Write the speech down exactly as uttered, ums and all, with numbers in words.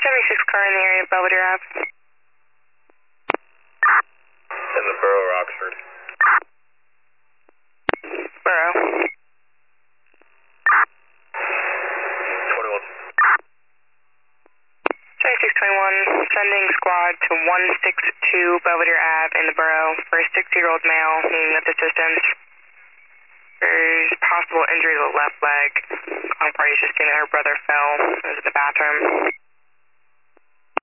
seventy-six car in the area of Belvedere Ave. In the borough of Oxford. Borough. twenty-one. seventy-six twenty-one, sending squad to one six two Belvedere Ave in the borough for a sixty-year-old male needing medical assistance. There's possible injury to the left leg. On party sustained that her brother fell. It was in the bathroom.